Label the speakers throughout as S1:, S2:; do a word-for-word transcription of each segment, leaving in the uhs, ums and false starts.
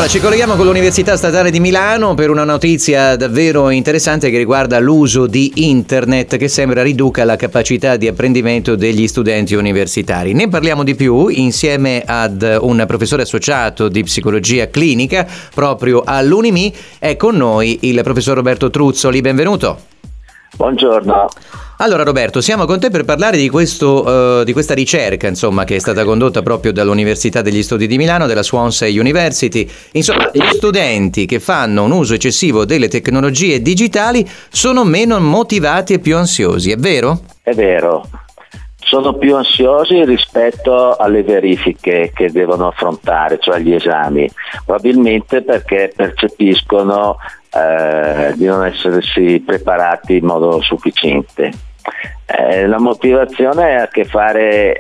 S1: Allora, ci colleghiamo con l'Università Statale di Milano per una notizia davvero interessante che riguarda l'uso di internet, che sembra riduca la capacità di apprendimento degli studenti universitari. Ne parliamo di più insieme ad un professore associato di psicologia clinica proprio all'Unimi. È con noi il professor Roberto Truzzoli. Benvenuto.
S2: Buongiorno.
S1: Allora Roberto, siamo con te per parlare di questo uh, di questa ricerca, insomma, che è stata condotta proprio dall'Università degli Studi di Milano, della Swansea University. Insomma, gli studenti che fanno un uso eccessivo delle tecnologie digitali sono meno motivati e più ansiosi, è vero?
S2: È vero. Sono più ansiosi rispetto alle verifiche che devono affrontare, cioè gli esami, probabilmente perché percepiscono eh, di non essersi preparati in modo sufficiente. Eh, la motivazione ha a che fare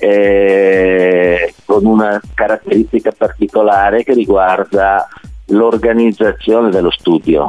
S2: eh, con una caratteristica particolare che riguarda l'organizzazione dello studio,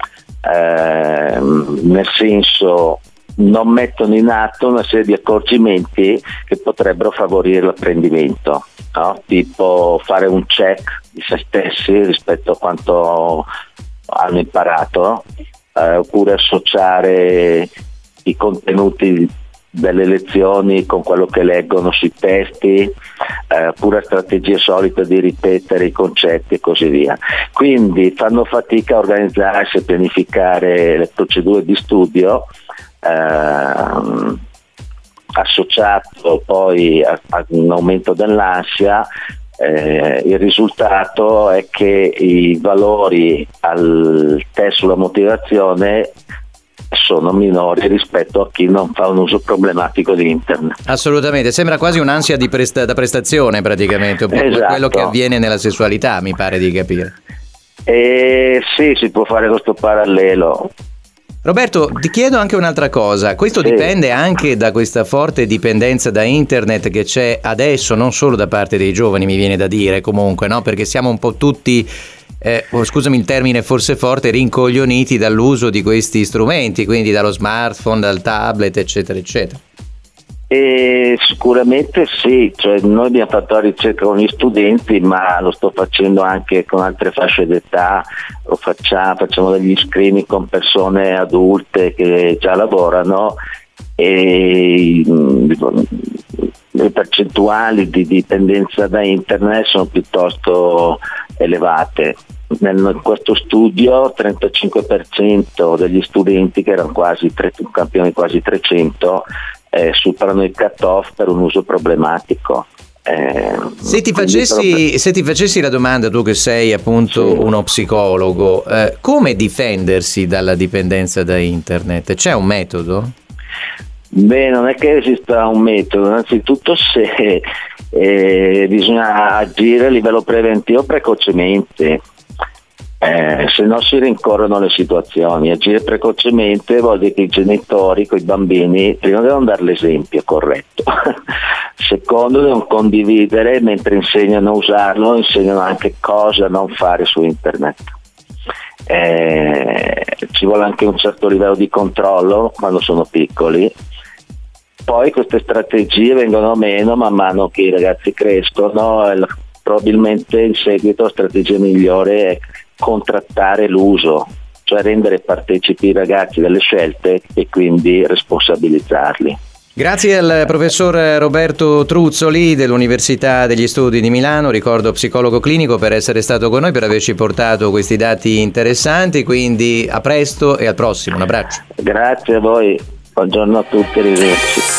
S2: eh, nel senso non mettono in atto una serie di accorgimenti che potrebbero favorire l'apprendimento, no? Tipo fare un check di se stessi rispetto a quanto hanno imparato, eh, oppure associare i contenuti delle lezioni con quello che leggono sui testi, eh, oppure strategie solite di ripetere i concetti e così via. Quindi fanno fatica a organizzarsi e pianificare le procedure di studio, eh, associato poi a, a un aumento dell'ansia. Eh, il risultato è che i valori al test sulla motivazione sono minori rispetto a chi non fa un uso problematico di internet.
S1: Assolutamente, sembra quasi un'ansia di presta- da prestazione praticamente, un po'
S2: esatto.
S1: Quello che avviene nella sessualità, mi pare di capire.
S2: Eh, sì, si può fare questo parallelo.
S1: Roberto, ti chiedo anche un'altra cosa. Questo
S2: sì.
S1: dipende anche da questa forte dipendenza da internet che c'è adesso, non solo da parte dei giovani, mi viene da dire comunque, no? Perché siamo un po' tutti, eh, oh, scusami il termine forse forte, rincoglioniti dall'uso di questi strumenti, quindi dallo smartphone, dal tablet, eccetera, eccetera.
S2: E sicuramente sì, cioè noi abbiamo fatto la ricerca con gli studenti, ma lo sto facendo anche con altre fasce d'età, lo facciamo, facciamo degli screening con persone adulte che già lavorano e le percentuali di dipendenza da internet sono piuttosto elevate. In questo studio trentacinque per cento degli studenti, che erano quasi tre, un campione quasi trecento, eh, superano il cut-off per un uso problematico. Eh,
S1: se, ti facessi, prob- se ti facessi la domanda, tu che sei appunto sì. uno psicologo, eh, come difendersi dalla dipendenza da internet? C'è un metodo?
S2: Beh, non è che esista un metodo, innanzitutto se eh, bisogna agire a livello preventivo precocemente. Eh, se no si rincorrono le situazioni. Agire precocemente vuol dire che i genitori con i bambini prima devono dare l'esempio corretto, secondo devono condividere, mentre insegnano a usarlo insegnano anche cosa non fare su internet. Eh, ci vuole anche un certo livello di controllo quando sono piccoli. Poi queste strategie vengono meno man mano che i ragazzi crescono, e probabilmente in seguito la strategia migliore è contrattare l'uso, cioè rendere partecipi i ragazzi delle scelte e quindi responsabilizzarli.
S1: Grazie al professor Roberto Truzzoli dell'Università degli Studi di Milano, ricordo psicologo clinico, per essere stato con noi, per averci portato questi dati interessanti, quindi a presto e al prossimo, un abbraccio.
S2: Grazie a voi, buongiorno a tutti, arrivederci.